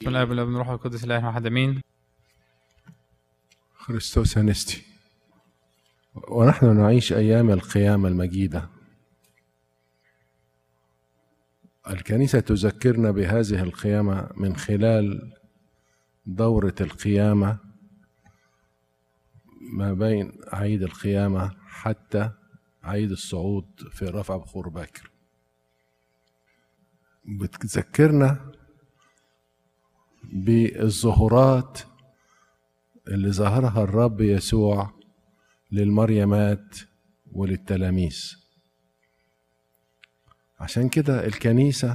بسم الله والابن والروح القدس الاله واحد امين. خريستوس أنستي. ونحن نعيش أيام القيامة المجيدة. الكنيسة تذكرنا بهذه القيامة من خلال دورة القيامة ما بين عيد القيامة حتى عيد الصعود في رفع بخور باكر. بتذكرنا بالظهورات اللي ظهرها الرب يسوع للمريمات وللتلاميذ. عشان كده الكنيسة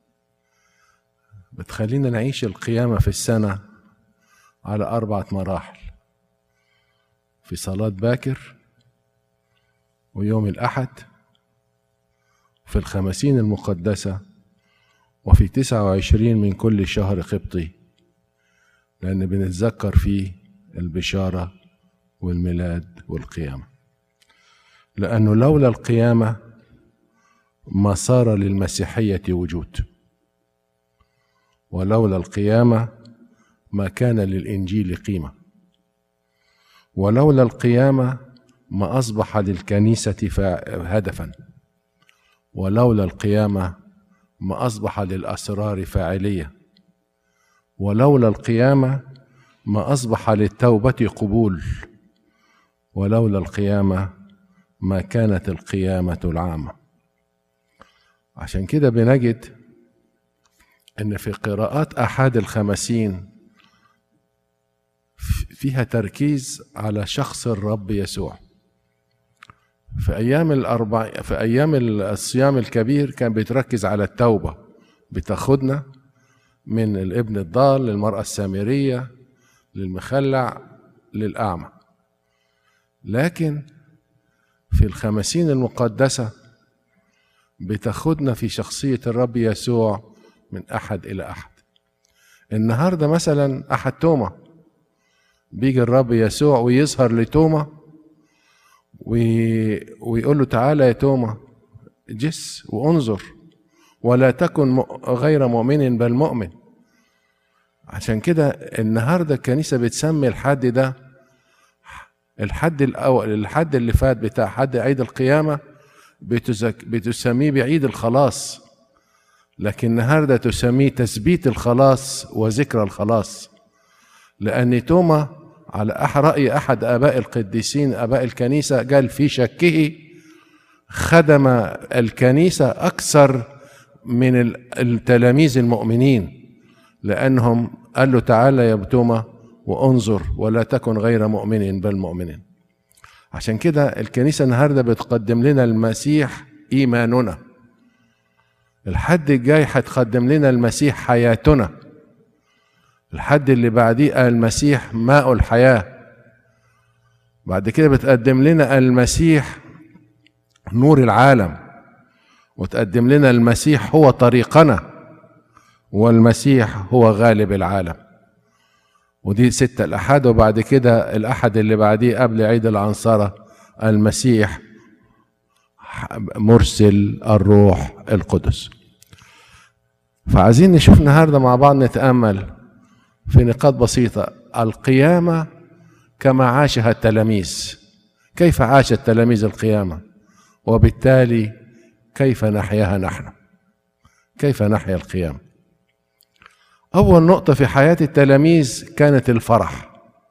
بتخلينا نعيش القيامة في السنة على 4 مراحل: في صلاة باكر، ويوم الأحد، وفي الخمسين المقدسة، وفي 29 من كل شهر قبطي، لأن بنتذكر فيه البشارة والميلاد والقيامة. لأنه لولا القيامة ما صار للمسيحية وجود، ولولا القيامة ما كان للإنجيل قيمة، ولولا القيامة ما أصبح للكنيسة هدفا، ولولا القيامة ما أصبح للأسرار فاعلية، ولولا القيامة ما أصبح للتوبة قبول، ولولا القيامة ما كانت القيامة العامة. عشان كده بنجد إن في قراءات أحد الخمسين فيها تركيز على شخص الرب يسوع. في أيام الصيام الكبير كان بيتركز على التوبة، بتاخدنا من الابن الضال للمرأة السامرية للمخلع للأعمى. لكن في الخمسين المقدسة بتاخدنا في شخصية الرب يسوع من أحد إلى أحد. النهاردة مثلا أحد توما، بيجي الرب يسوع ويظهر لتوما ويقول له: تعالى يا توما جس وانظر، ولا تكن غير مؤمن بل مؤمن. عشان كده النهاردة الكنيسة بتسمي الحد ده الحد الأول، الحد اللي فات بتاع حد عيد القيامة بتسميه بعيد الخلاص، لكن النهاردة تسميه تثبيت الخلاص وذكرى الخلاص. لأن توما على رأي أحد آباء القديسين آباء الكنيسة قال في شكه خدم الكنيسة أكثر من التلاميذ المؤمنين، لأنهم قال له: تعالى يا توما وانظر، ولا تكن غير مؤمن بل مؤمن. عشان كده الكنيسة النهاردة بتقدم لنا المسيح إيماننا، الحد الجاي هتقدم لنا المسيح حياتنا، الحد اللي بعديه المسيح ماء الحياة، بعد كده بتقدم لنا المسيح نور العالم، وتقدم لنا المسيح هو طريقنا، والمسيح هو غالب العالم. ودي 6 الأحد. وبعد كده الأحد اللي بعديه قبل عيد العنصرة المسيح مرسل الروح القدس. فعايزين نشوف النهارده مع بعض نتأمل في نقاط بسيطة. القيامة كما عاشها التلاميذ، كيف عاش التلاميذ القيامة، وبالتالي كيف نحياها نحن، كيف نحيا القيامة. أول نقطة في حياة التلاميذ كانت الفرح.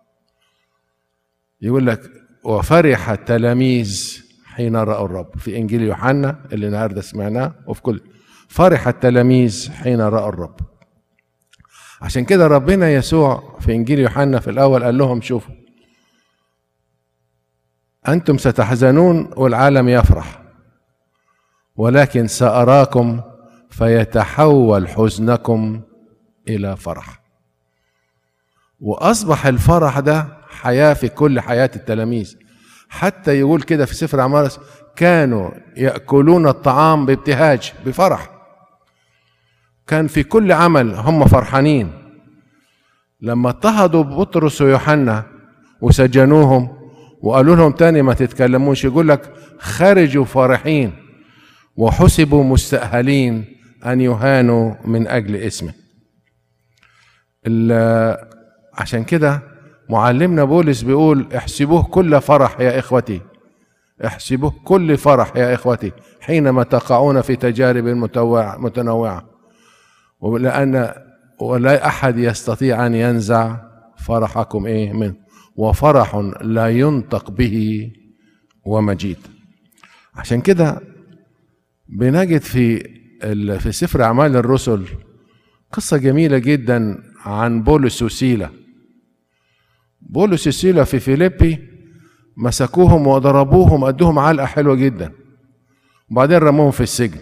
يقول لك: وفرح التلاميذ حين رأوا الرب، في إنجيل يوحنا اللي النهارده سمعناه، وفي كل فرح التلاميذ حين رأوا الرب. عشان كده ربنا يسوع في إنجيل يوحنا في الأول قال لهم: شوفوا، أنتم ستحزنون والعالم يفرح، ولكن سأراكم فيتحول حزنكم إلى فرح. وأصبح الفرح ده حياة في كل حياة التلاميذ. حتى يقول كده في سفر أعمال: كانوا يأكلون الطعام بابتهاج، بفرح. كان في كل عمل هم فرحانين. لما اضطهدوا بطرس ويوحنا وسجنوهم وقالوا لهم تاني ما تتكلموش، يقول لك: خرجوا فرحين وحسبوا مستأهلين أن يهانوا من أجل اسمه. عشان كده معلمنا بولس بيقول احسبوه كل فرح يا إخوتي، احسبوه كل فرح يا إخوتي حينما تقعون في تجارب متنوعة، لأن ولا أحد يستطيع أن ينزع فرحكم منه، وفرح لا ينطق به ومجيد. عشان كده بنجد في سفر أعمال الرسل قصة جميلة جدا عن بولس وسيلة. بولس وسيلة في فيليبي مسكوهم وضربوهم، ادوهم علقة حلوة جدا، وبعدين رموهم في السجن.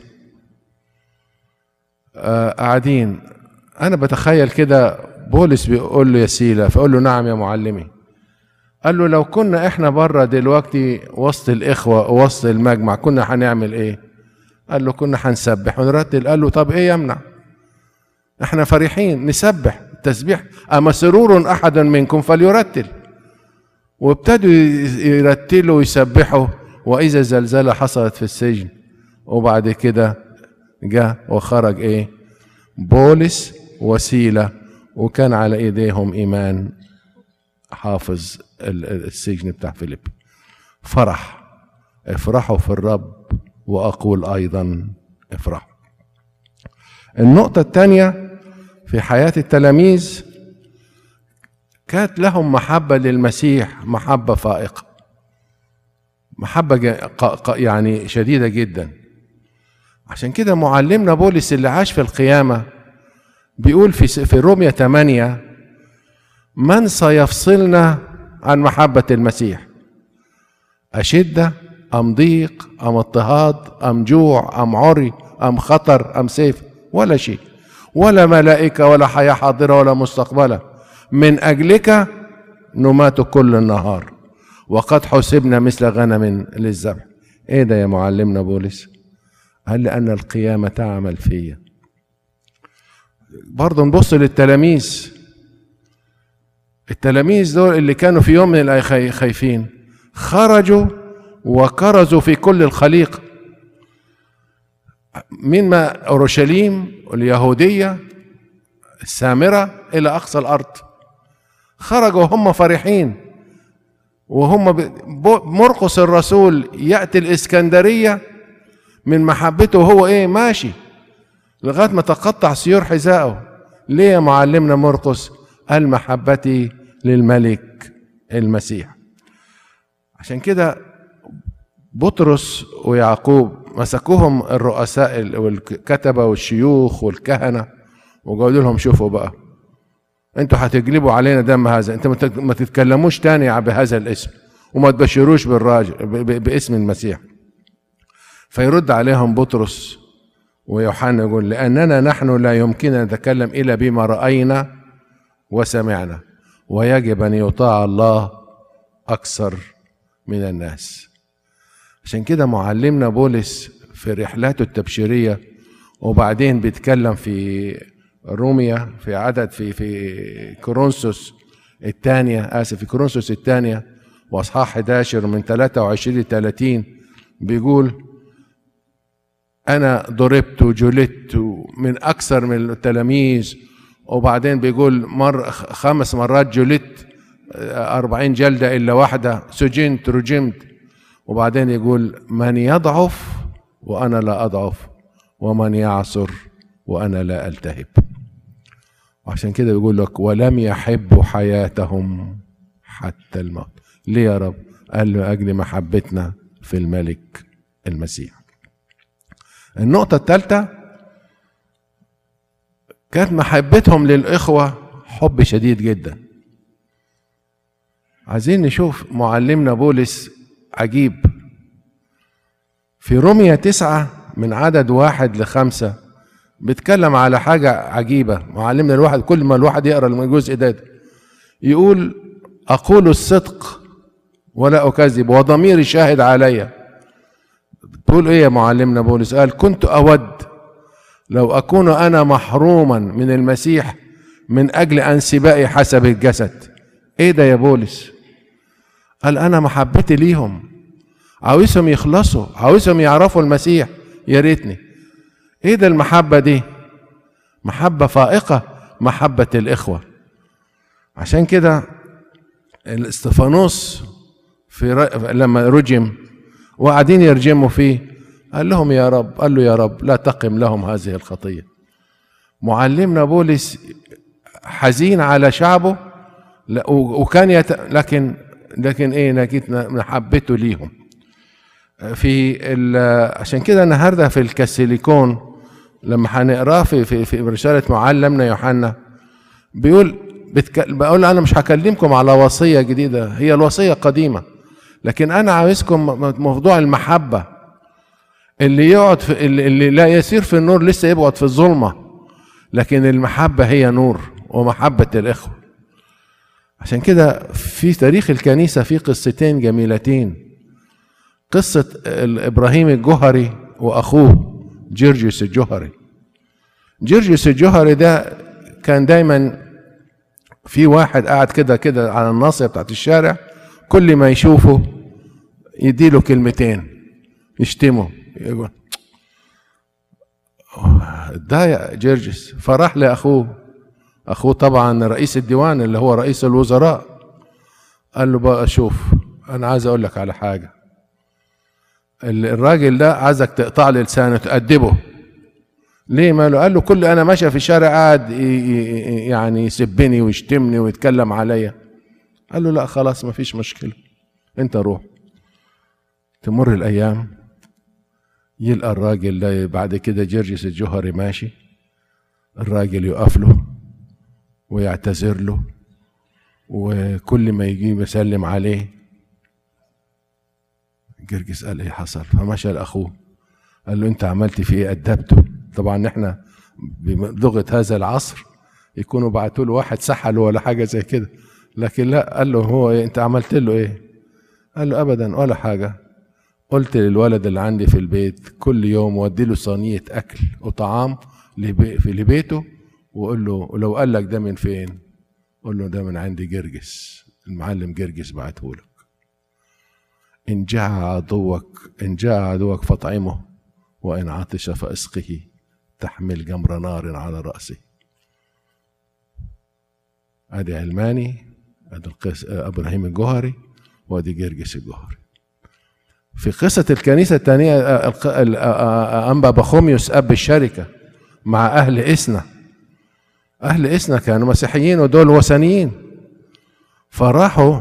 قاعدين، انا بتخيل كده بولس بيقول له يا سيلة، فقول له نعم يا معلمي. قال له لو كنا احنا بره دلوقتي وسط الاخوة وسط المجمع كنا هنعمل ايه؟ قال له كنا هنسبح ونرتل. قال له طب ايه يمنع؟ احنا فرحين نسبح التسبيح، اما سرور احد منكم فليرتل. وابتدوا يرتلوا ويسبحوا، واذا زلزلة حصلت في السجن. وبعد كده جاء وخرج بولس وسيلة، وكان على ايديهم ايمان حافظ السجن بتاع فيليب. فرح، افرحوا في الرب، واقول ايضا افرحوا. النقطة الثانية في حياة التلاميذ، كانت لهم محبة للمسيح، محبة فائقة، محبة يعني شديدة جدا. عشان كده معلمنا بولس اللي عاش في القيامة بيقول في رومية 8: من سيفصلنا عن محبة المسيح؟ أشدة أم ضيق أم اضطهاد أم جوع أم عري أم خطر أم سيف؟ ولا شيء، ولا ملائكة ولا حياة حاضرة ولا مستقبلة، من أجلك نمات كل النهار، وقد حسبنا مثل غنم للذبح. ايه ده يا معلمنا بولس؟ قال لأن القيامة تعمل فيا. برضه نبص للتلاميذ، التلاميذ دول اللي كانوا في يوم من الأيام خايفين، خرجوا وكرزوا في كل الخليقة، من ما أورشليم اليهودية السامرة إلى أقصى الأرض. خرجوا هم فرحين، وهم مرقس الرسول يأتي الإسكندرية من محبته هو ماشي لغاية ما تقطع سيور حذائه. ليه يا معلمنا مرقس؟ قال محبتي للملك المسيح. عشان كده بطرس ويعقوب مسكوهم الرؤساء والكتبة والشيوخ والكهنة، وقالوا لهم شوفوا بقى، انتوا هتجلبوا علينا دم هذا، انتوا ما تتكلموش تاني بهذا الاسم، وما تبشروش باسم المسيح. فيرد عليهم بطرس ويوحنا يقول: لأننا نحن لا يمكننا نتكلم إلا بما رأينا وسمعنا، ويجب أن يطاع الله أكثر من الناس. عشان كده معلمنا بولس في رحلاته التبشيرية، وبعدين بيتكلم في روميا في عدد في كورنثوس الثانية، في كورنثوس الثانية واصحاح 11 من 23 30 بيقول: أنا ضربت وجلدت من أكثر من التلاميذ. وبعدين بيقول 5 مرات جلدت 40 جلدة إلا واحدة، سجنت رجمت. وبعدين يقول: من يضعف وأنا لا أضعف، ومن يعصر وأنا لا ألتهب. وعشان كده بيقول لك: ولم يحبوا حياتهم حتى الموت. ليه يا رب؟ قال له: أجل محبتنا في الملك المسيح. النقطة الثالثة كانت محبتهم للإخوة حب شديد جدا. عايزين نشوف معلمنا بولس عجيب في رومية 9 من عدد 1 ل5 بيتكلم على حاجة عجيبة. معلمنا الواحد كل ما الواحد يقرأ الجزء ده يقول: أقول الصدق ولا أكذب وضميري شاهد علي. تقول إيه يا معلمنا بولس؟ قال: كنت أود لو أكون أنا محروما من المسيح من أجل أنسبائي حسب الجسد. إيه ده يا بولس؟ قال: أنا محبتي ليهم، عاوزهم يخلصوا، عاوزهم يعرفوا المسيح، يا ريتني. ايه ده المحبة دي؟ محبة فائقة، محبة الإخوة. عشان كده الاستفانوس لما رجم وقاعدين يرجموا فيه قال لهم يا رب، قال له يا رب لا تقم لهم هذه الخطية. معلمنا بولس حزين على شعبه، وكان لكن ايه، لقيت محبته ليهم. عشان كده النهارده في الكاثوليكون لما هنقراه في رسالة معلمنا يوحنا بقول انا مش هكلمكم على وصية جديدة، هي الوصية قديمة، لكن انا عاوزكم موضوع المحبة. اللي يقعد اللي لا يسير في النور لسه يقعد في الظلمة، لكن المحبة هي نور ومحبة الإخوة. عشان كده في تاريخ الكنيسة في قصتين جميلتين، قصة إبراهيم الجوهري وأخوه جرجس الجوهري. جرجس الجوهري ده كان دايما في واحد قاعد كده على الناصية بتاعت الشارع، كل ما يشوفه يديله كلمتين يشتمه، يقول اتضايق جرجس، فراح لأخوه طبعا رئيس الديوان اللي هو رئيس الوزراء، قال له بقى شوف أنا عايز أقول لك على حاجة، الراجل ده عايزك تقطع لي لسانه تأدبه. ليه ماله؟ قال له كل أنا ماشي في الشارع قاعد يعني يسبني ويشتمني ويتكلم عليا. قال له لا خلاص ما فيش مشكلة، أنت روح. تمر الأيام، يلقى الراجل ده بعد كده جرجس الجوهري ماشي، الراجل يقف له ويعتذر له، وكل ما يجي يسلم عليه. جرجس قال ايه حصل؟ فمشى لاخوه قال له انت عملت في ايه؟ ادبته. طبعا احنا بلغه هذا العصر يكونوا بعتوا له واحد سحله ولا حاجه زي كده، لكن لا، قال له هو إيه؟ انت عملت له ايه؟ قال له ابدا ولا حاجه، قلت للولد اللي عندي في البيت كل يوم ودي له صينيه اكل وطعام في لبيته، وقول له ولو قال لك ده من فين قول له ده من عندي جرجس، المعلم جرجس بعته لك. ان جاء عدوك فاطعمه، وان عطش فاسقه، تحمل جمر نار على راسه. ادي علماني، ادي ابراهيم الجوهري، وادي جرجس الجوهري. في قصة الكنيسة الثانية أنبا بخوميوس أب الشركة مع أهل إسنا. أهل إسنا كانوا مسيحيين ودول وثنيين، فراحوا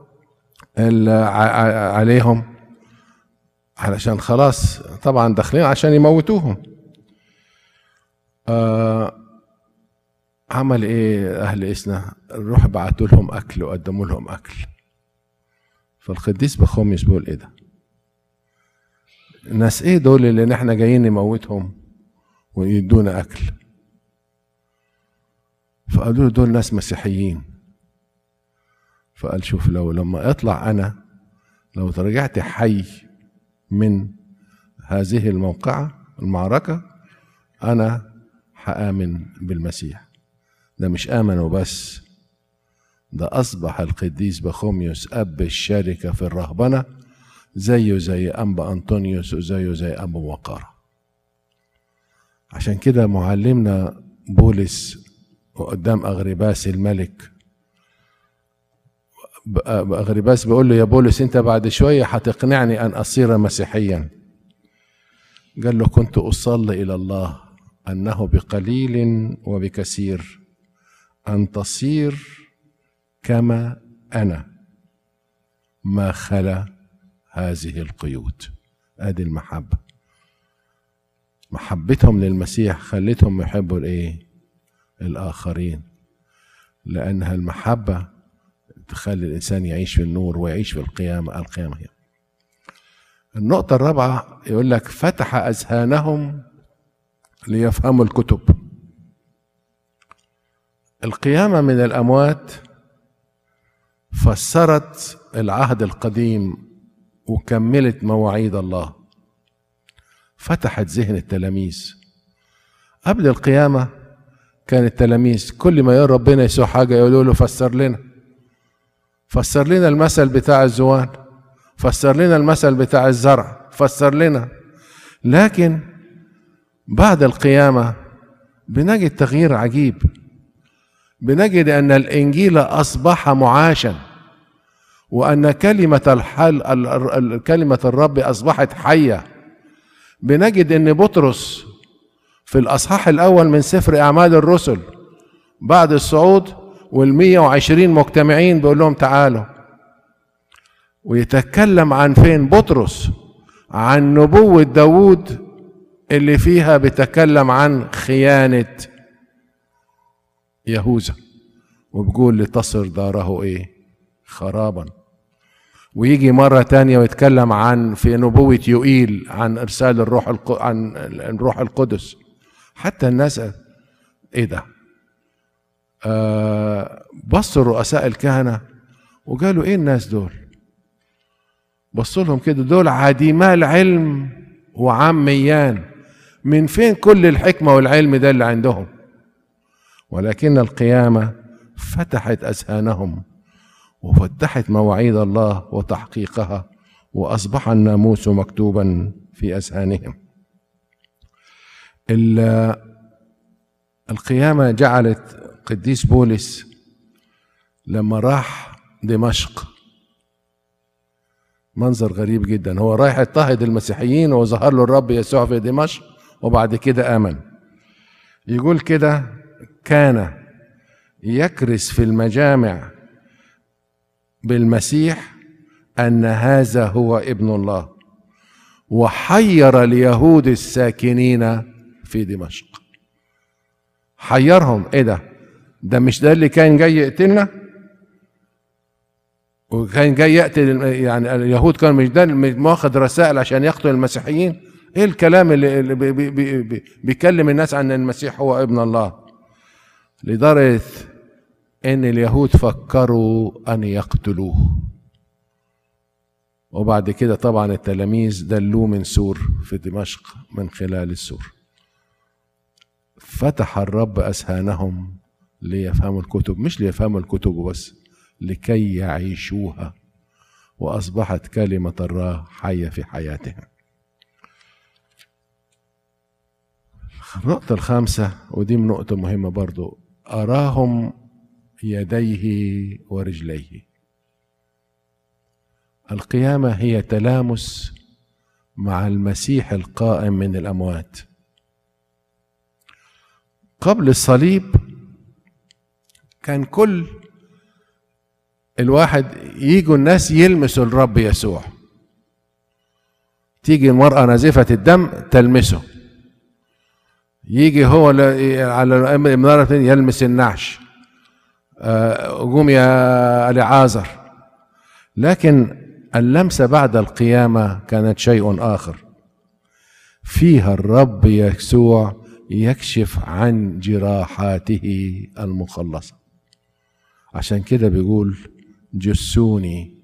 عليهم علشان خلاص طبعا داخلين عشان يموتوهم. عمل إيه أهل إسنا؟ روح بعتوا لهم أكل وقدموا لهم أكل. فالقديس بخوميوس بيقول إيه ده؟ الناس ايه دول اللي احنا جايين نموتهم ويدونا اكل؟ فقالوا له دول ناس مسيحيين. فقال شوف لما اطلع انا، لو رجعت حي من هذه المعركة انا هآمن بالمسيح. ده مش آمنوا بس، ده اصبح القديس بخوميوس اب الشركة في الرهبنة، زيه زي أنبا أنطونيوس وزيه زي أبو وقارة. عشان كده معلمنا بولس وقدام أغرباس الملك، أغرباس بيقول له يا بولس أنت بعد شوية هتقنعني أن أصير مسيحيا. قال له كنت أصلي إلى الله أنه بقليل وبكثير أن تصير كما أنا ما خلا هذه القيود. ادي المحبة، محبتهم للمسيح خلتهم يحبوا الايه؟ الاخرين، لانها المحبة تخلي الانسان يعيش في النور ويعيش في القيامة هي. النقطة الرابعة يقول لك فتح اذهانهم ليفهموا الكتب. القيامة من الاموات فسرت العهد القديم وكملت مواعيد الله، فتحت ذهن التلاميذ. قبل القيامة كان التلاميذ كل ما يرى ربنا يسوع حاجة يقولوا له فسر لنا المثل بتاع الزوان، فسر لنا المثل بتاع الزرع، فسر لنا. لكن بعد القيامة بنجد تغيير عجيب. بنجد أن الإنجيل أصبح معاشا، وأن كلمة الرب أصبحت حية. بنجد أن بطرس في الأصحاح الأول من سفر أعمال الرسل بعد الصعود وال120 مجتمعين بيقول لهم تعالوا، ويتكلم عن فين بطرس؟ عن نبوة داود اللي فيها بيتكلم عن خيانة يهوذا، وبيقول لتصر داره ايه؟ خرابا. ويجي مرة تانية ويتكلم عن في نبوة يوئيل عن ارسال الروح القدس. حتى الناس ايه ده؟ بصوا رؤساء الكهنة وقالوا ايه الناس دول؟ بصوا لهم كده، دول عديما العلم وعاميان، من فين كل الحكمة والعلم ده اللي عندهم؟ ولكن القيامة فتحت أذهانهم وفتحت مواعيد الله وتحقيقها، وأصبح الناموس مكتوبا في أذهانهم. القيامة جعلت قديس بولس لما راح دمشق منظر غريب جدا. هو رايح يضطهد المسيحيين وظهر له الرب يسوع في دمشق، وبعد كده آمن. يقول كده: كان يكرس في المجامع بالمسيح أن هذا هو ابن الله، وحير اليهود الساكنين في دمشق. حيرهم. ايه ده مش ده اللي كان جاي يقتلنا؟ وكان جاي يقتل، يعني اليهود كانوا مش ده واخد رسائل عشان يقتل المسيحيين؟ ايه الكلام اللي بيكلم الناس عن المسيح هو ابن الله؟ لدرجة ان اليهود فكروا ان يقتلوه. وبعد كده طبعا التلاميذ دلوه من سور في دمشق من خلال السور. فتح الرب أذهانهم ليفهموا الكتب، مش ليفهموا الكتب بس، لكي يعيشوها، وأصبحت كلمة الله حية في حياتهم. النقطة الخامسة، ودي نقطة مهمة برضو: أراهم يديه ورجليه. القيامة هي تلامس مع المسيح القائم من الأموات. قبل الصليب كان كل الواحد يجوا الناس يلمسوا الرب يسوع، تيجي المرأة نازفة الدم تلمسه، يجي هو على المنارة يلمس النعش، قوم يا العازر. لكن اللمسة بعد القيامة كانت شيء آخر، فيها الرب يسوع يكشف عن جراحاته المخلصة. عشان كده بيقول: جسوني،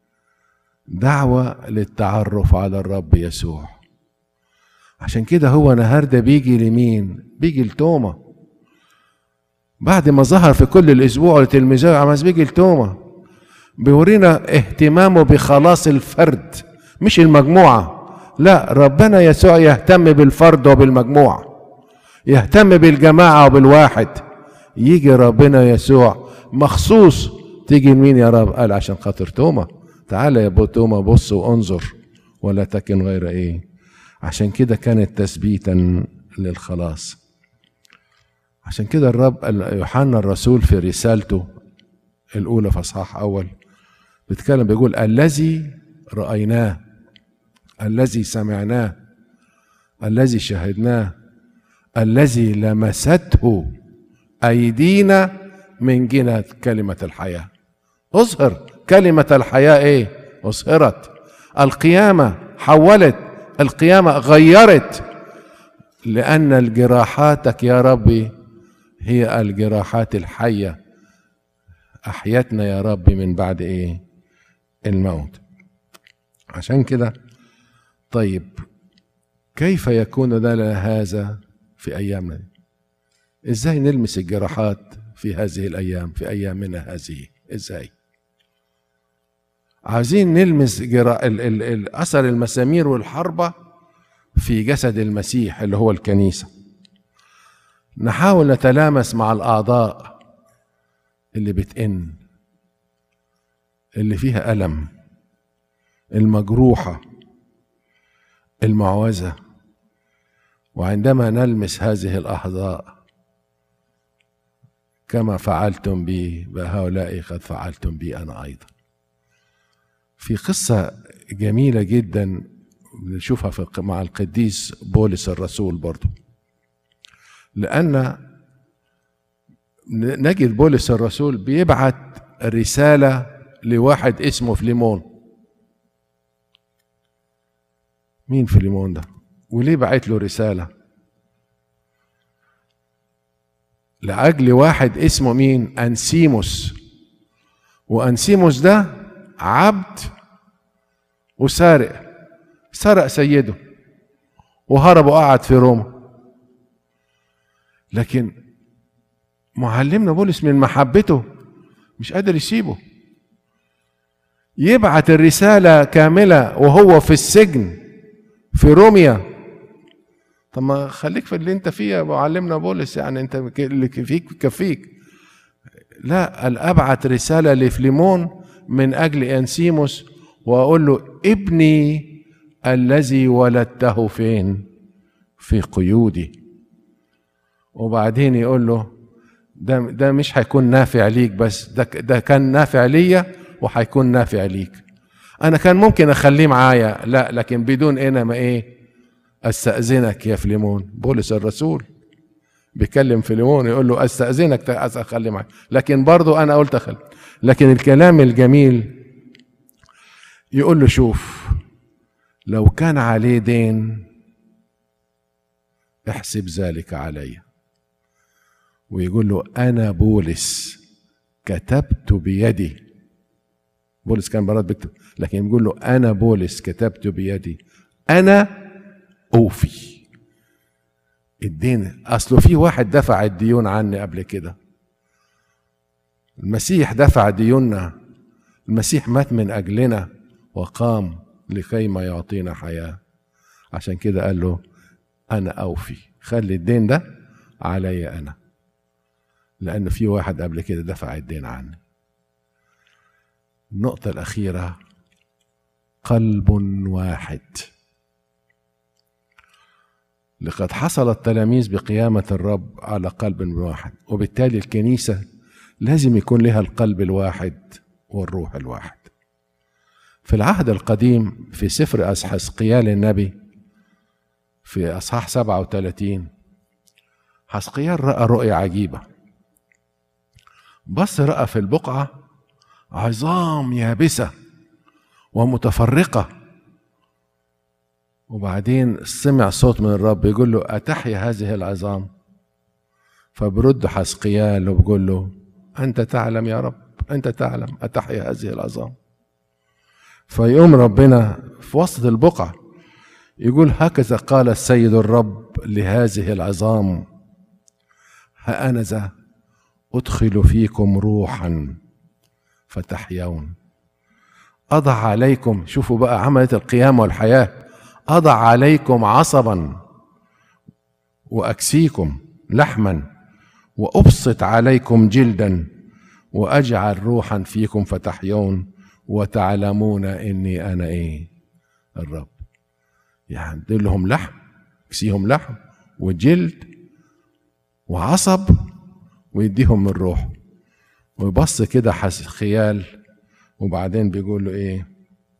دعوة للتعرف على الرب يسوع. عشان كده هو النهارده بيجي لمين؟ بيجي لتوما. بعد ما ظهر في كل الأسبوع لتلميذه عماس بيجي لتوما، بيورينا اهتمامه بخلاص الفرد مش المجموعة. لا، ربنا يسوع يهتم بالفرد وبالمجموعة، يهتم بالجماعة وبالواحد. يجي ربنا يسوع مخصوص. تيجي لمين يا رب؟ قال عشان خاطر توما. تعالى يا توما بص وانظر ولا تكن غير ايه. عشان كده كانت تثبيتا للخلاص. عشان كده الرب يوحنا الرسول في رسالته الأولى في أصحاح أول بيتكلم، بيقول: الذي رأيناه، الذي سمعناه، الذي شهدناه، الذي لمسته أيدينا من جنة كلمة الحياة. أظهر كلمة الحياة إيه؟ أظهرت. القيامة حولت، القيامة غيرت، لأن الجراحاتك يا ربي هي الجراحات الحية، أحيتنا يا ربي من بعد إيه؟ الموت. عشان كده طيب كيف يكون لنا هذا في أيامنا؟ إزاي نلمس الجراحات في هذه الأيام، في أيامنا هذه؟ إزاي؟ عايزين نلمس أثر المسامير والحربة في جسد المسيح اللي هو الكنيسة. نحاول نتلامس مع الأعضاء اللي بتئن، اللي فيها ألم، المجروحة، المعوزة. وعندما نلمس هذه الأعضاء كما فعلتم بي بهؤلاء قد فعلتم بي أنا أيضا. في قصة جميلة جدا بنشوفها مع القديس بولس الرسول برضو، لأن نجد بولس الرسول بيبعت رسالة لواحد اسمه فليمون. مين فليمون ده؟ وليه بعت له رسالة؟ لأجل واحد اسمه مين؟ أنسيموس. وأنسيموس ده عبد وسارق، سرق سيده وهرب وقعد في روما. لكن معلمنا بولس من محبته مش قادر يسيبه، يبعت الرسالة كاملة وهو في السجن في روميا. طب ما خليك في اللي انت فيه يا معلمنا بولس، يعني انت اللي فيك كفيك. لا، ابعت رسالة لفليمون من اجل انسيموس واقول له ابني الذي ولدته فين؟ في قيودي. وبعدين يقول له ده مش هيكون نافع ليك بس، ده كان نافع ليا وهيكون نافع ليك. انا كان ممكن اخليه معايا، لا، لكن بدون انا ما ايه، استأذنك يا فليمون. بولس الرسول بيكلم فليمون يقول له استأذنك اخلي معايا، لكن برضو انا قلت اخلي. لكن الكلام الجميل يقول له شوف، لو كان عليه دين احسب ذلك علي. ويقول له انا بولس كتبت بيدي. بولس كان برات بيكتب، لكن يقول له انا بولس كتبت بيدي انا اوفي الدين. اصله في واحد دفع الديون عني قبل كده، المسيح دفع ديوننا، المسيح مات من اجلنا وقام لكي ما يعطينا حياة. عشان كده قال له انا اوفي، خلي الدين ده علي انا، لان في واحد قبل كده دفع الدين عني. النقطة الأخيرة، قلب واحد. لقد حصل التلاميذ بقيامة الرب على قلب واحد، وبالتالي الكنيسة لازم يكون لها القلب الواحد والروح الواحد. في العهد القديم في سفر حزقيال النبي في أصحاح 37 حزقيال رأى رؤية عجيبة. بص رأى في البقعة عظام يابسة ومتفرقة، وبعدين سمع صوت من الرب يقول له أتحيا هذه العظام؟ فبرد حزقيال وبيقول له أنت تعلم يا رب، أنت تعلم أتحيا هذه العظام. فيقوم ربنا في وسط البقعة يقول هكذا قال السيد الرب لهذه العظام، ها أنا ذا أدخل فيكم روحا فتحيون، أضع عليكم، شوفوا بقى عملت القيامة والحياة، أضع عليكم عصبا وأكسيكم لحما وأبسط عليكم جلدا وأجعل روحا فيكم فتحيون وتعلمون إني أنا إيه الرب. يعني دلهم لحم، أكسيهم لحم وجلد وعصب ويديهم من روح. ويبص كده حزقيال وبعدين بيقول له ايه،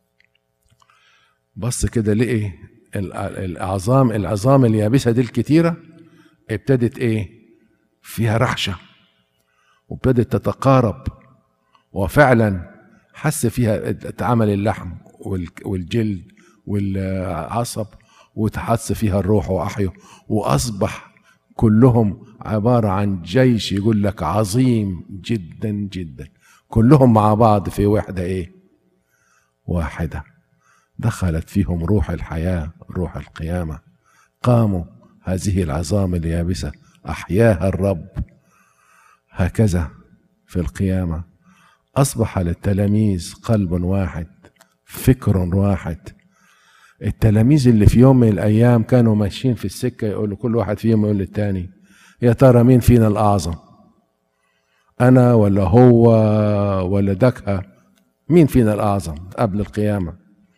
بص كده لقي العظام اليابسة دي الكتيرة ابتدت ايه فيها رعشة وابتدت تتقارب، وفعلا حس فيها اتعمل اللحم والجلد والعصب وتحس فيها الروح وأحيوا، وأصبح كلهم عبارة عن جيش يقول لك عظيم جدا جدا، كلهم مع بعض في وحدة ايه واحدة، دخلت فيهم روح الحياة روح القيامة، قاموا هذه العظام اليابسة أحياها الرب. هكذا في القيامة أصبح للتلاميذ قلب واحد فكر واحد. التلاميذ اللي في يوم من الأيام كانوا ماشيين في السكة يقولوا كل واحد فيهم يقول للتاني يا ترى مين فينا الأعظم؟ أنا ولا هو ولا دكها، مين فينا الأعظم قبل القيامة؟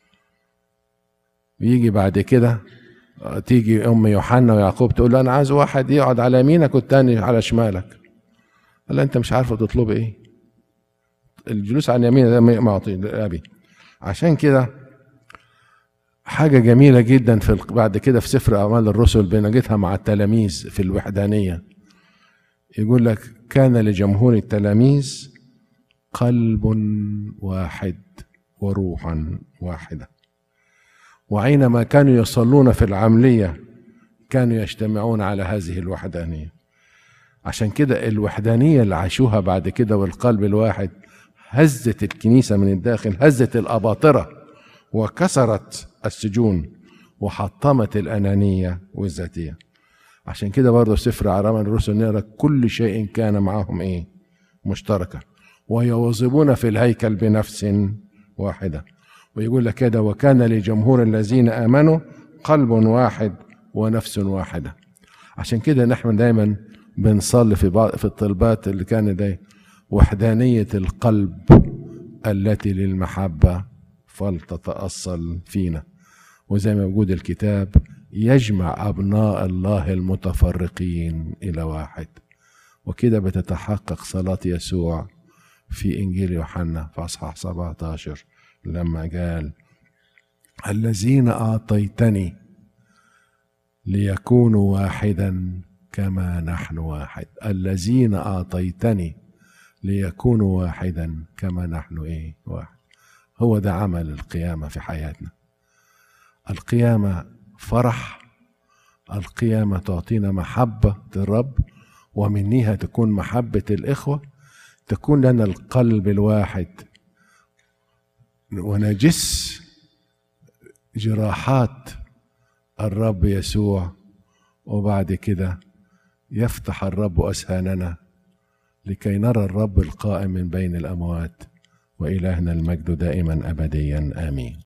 يجي بعد كده تيجي أم يوحنا ويعقوب تقول له أنا عايز واحد يقعد على يمينك والتاني على شمالك. قال أنت مش عارفة تطلب إيه؟ الجلوس على اليمين ده معطي لأبي. عشان كده حاجة جميلة جدا بعد كده في سفر أعمال الرسل بنجدها مع التلاميذ في الوحدانية. يقول لك كان لجمهور التلاميذ قلب واحد وروحا واحدة، وحينما كانوا يصلون في العملية كانوا يجتمعون على هذه الوحدانية. عشان كده الوحدانية اللي عاشوها بعد كده والقلب الواحد هزت الكنيسة من الداخل، هزت الأباطرة وكسرت السجون وحطمت الأنانية والذاتية. عشان كده برضه سفر أعمال الرسل نقرأ كل شيء كان معهم إيه؟ مشتركة، ويواظبون في الهيكل بنفس واحدة. ويقول لك كده وكان لجمهور الذين آمنوا قلب واحد ونفس واحدة. عشان كده نحن دايما بنصلي في الطلبات اللي كان داي وحدانية القلب التي للمحبة فلتتأصل فينا. وزي ما بيقول الكتاب يجمع أبناء الله المتفرقين إلى واحد. وكده بتتحقق صلاة يسوع في إنجيل يوحنا في أصحاح 17 لما قال الذين أعطيتني ليكونوا واحدا كما نحن واحد. الذين أعطيتني ليكونوا واحدا كما نحن إيه؟ واحد. هو ده عمل القيامة في حياتنا. القيامة فرح، القيامة تعطينا محبة الرب، ومنيها تكون محبة الإخوة، تكون لنا القلب الواحد ونجس جراحات الرب يسوع. وبعد كده يفتح الرب أذهاننا لكي نرى الرب القائم من بين الأموات. وإلهنا المجد دائما أبديا آمين.